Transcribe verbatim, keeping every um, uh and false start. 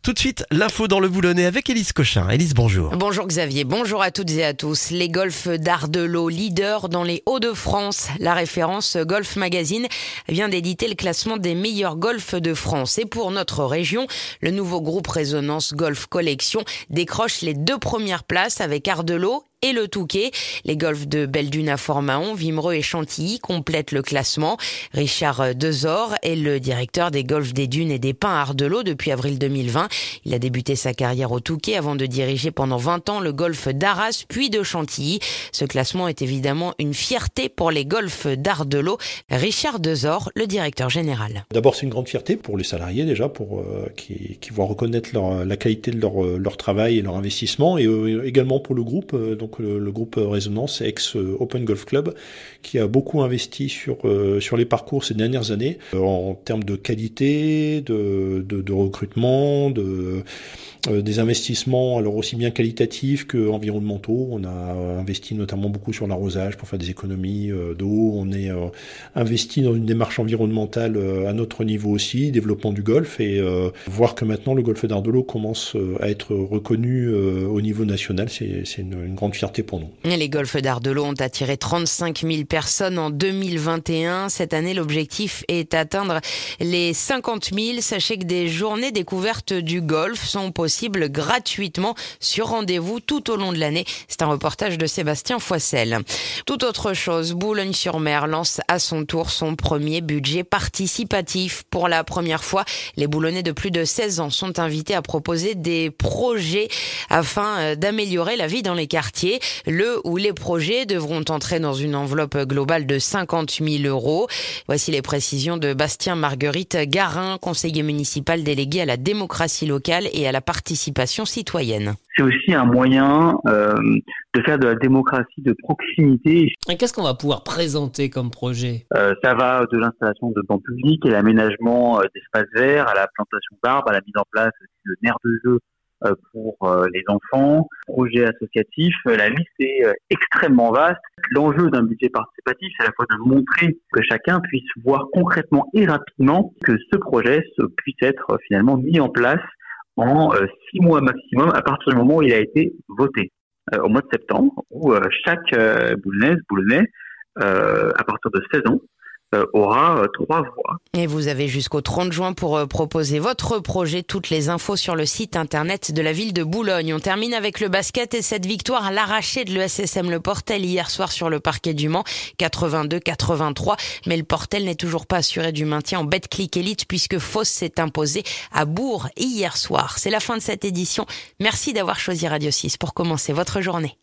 Tout de suite, l'info dans le Boulonnais avec Élise Cochin. Élise, bonjour. Bonjour Xavier, bonjour à toutes et à tous. Les golfs d'Ardelot, leader dans les Hauts-de-France. La référence Golf Magazine vient d'éditer le classement des meilleurs golfs de France. Et pour notre région, le nouveau groupe Résonance Golf Collection décroche les deux premières places avec Ardelot et le Touquet. Les golfs de Belledune à Fort-Mahon, Vimereux et Chantilly complètent le classement. Richard Dezor est le directeur des golfs des Dunes et des Pins à Ardelot depuis avril deux mille vingt. Il a débuté sa carrière au Touquet avant de diriger pendant vingt ans le golf d'Arras puis de Chantilly. Ce classement est évidemment une fierté pour les golfs d'Ardelot. Richard Dezor, le directeur général. D'abord, c'est une grande fierté pour les salariés déjà, pour euh, qui, qui vont reconnaître leur, la qualité de leur, leur travail et leur investissement, et euh, également pour le groupe, euh, donc le, le groupe Résonance, ex-Open Golf Club, qui a beaucoup investi sur euh, sur les parcours ces dernières années, euh, en termes de qualité, de, de, de recrutement, de euh, des investissements alors aussi bien qualitatifs que environnementaux. On a investi notamment beaucoup sur l'arrosage pour faire des économies euh, d'eau. On est euh, investi dans une démarche environnementale euh, à notre niveau aussi, développement du golf, et euh, voir que maintenant le golf d'Ardelot commence euh, à être reconnu euh, au niveau national, c'est, c'est une, une grande fierté pour nous. Et les golfs d'Ardelot ont attiré trente-cinq mille personnes en deux mille vingt et un. Cette année, l'objectif est d'atteindre les cinquante mille. Sachez que des journées découvertes du golf sont possibles gratuitement sur rendez-vous tout au long de l'année. C'est un reportage de Sébastien Foissel. Tout autre chose, Boulogne-sur-Mer lance à son tour son premier budget participatif. Pour la première fois, les Boulonnais de plus de seize ans sont invités à proposer des projets afin d'améliorer la vie dans les quartiers. Le ou les projets devront entrer dans une enveloppe globale de cinquante mille euros. Voici les précisions de Bastien Marguerite Garin, conseiller municipal délégué à la démocratie locale et à la participation citoyenne. C'est aussi un moyen euh, de faire de la démocratie de proximité. Et qu'est-ce qu'on va pouvoir présenter comme projet ? euh, Ça va de l'installation de bancs publics et l'aménagement euh, d'espaces verts, à la plantation d'arbres, à la mise en place de nerfs de jeu euh, pour euh, les enfants, projets associatifs. La liste est euh, extrêmement vaste. L'enjeu d'un budget participatif, c'est à la fois de montrer que chacun puisse voir concrètement et rapidement que ce projet puisse être euh, finalement mis en place en euh, six mois maximum à partir du moment où il a été voté, euh, au mois de septembre, où euh, chaque euh, boulonnaise, boulonnais, euh, à partir de seize ans, euh, aura euh, trois voix. Et vous avez jusqu'au trente juin pour euh, proposer votre projet. Toutes les infos sur le site internet de la ville de Boulogne. On termine avec le basket et cette victoire à l'arraché de l'E S S M Le Portel hier soir sur le parquet du Mans, quatre-vingt-deux quatre-vingt-trois. Mais le Portel n'est toujours pas assuré du maintien en Betclic Elite puisque Fos s'est imposé à Bourg hier soir. C'est la fin de cette édition. Merci d'avoir choisi Radio six pour commencer votre journée.